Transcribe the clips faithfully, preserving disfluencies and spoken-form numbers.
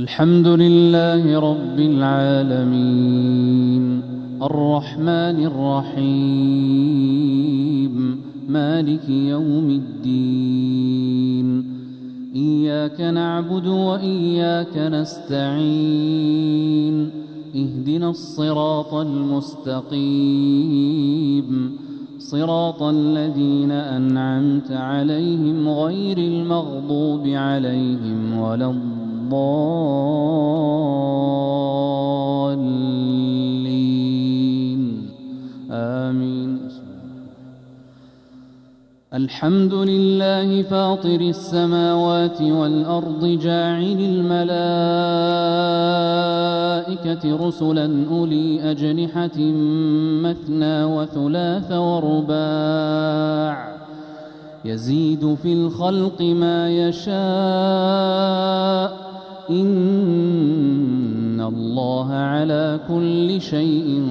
الحمد لله رب العالمين الرحمن الرحيم مالك يوم الدين إياك نعبد وإياك نستعين اهدنا الصراط المستقيم صراط الذين أنعمت عليهم غير المغضوب عليهم ولا الضالين آمين. الحمد لله فاطر السماوات والأرض جاعل الملائكة رسلا أولي أجنحة مثنى وثلاث ورباع يزيد في الخلق ما يشاء إن الله على كل شيء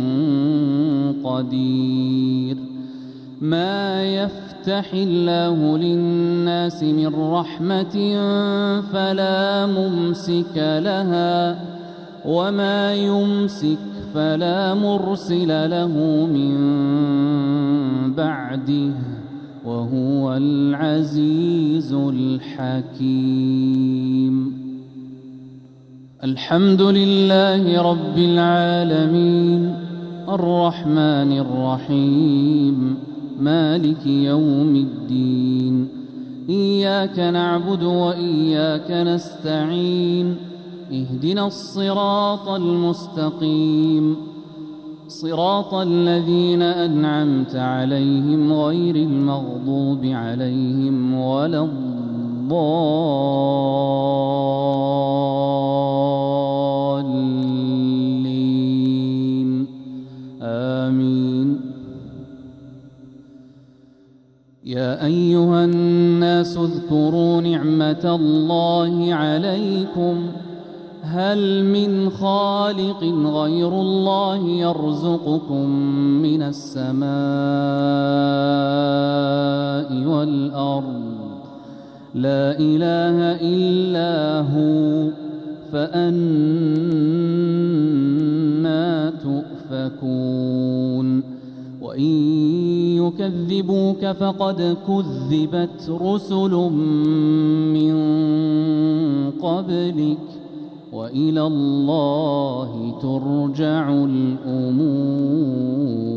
قدير. ما يفتح الله للناس من رحمة فلا ممسك لها وما يمسك فلا مرسل له من بعده وهو العزيز الحكيم. الحمد لله رب العالمين الرحمن الرحيم مالك يوم الدين إياك نعبد وإياك نستعين اهدنا الصراط المستقيم صراط الذين أنعمت عليهم غير المغضوب عليهم ولا الضالين آمين. يا أيها الناس اذكروا نعمة الله عليكم هل من خالق غير الله يرزقكم من السماء والأرض لا إله إلا هو فأنى تؤفكون. وإن يكذبوك فقد كذبت رسل من قبلك وإلى الله ترجع الأمور.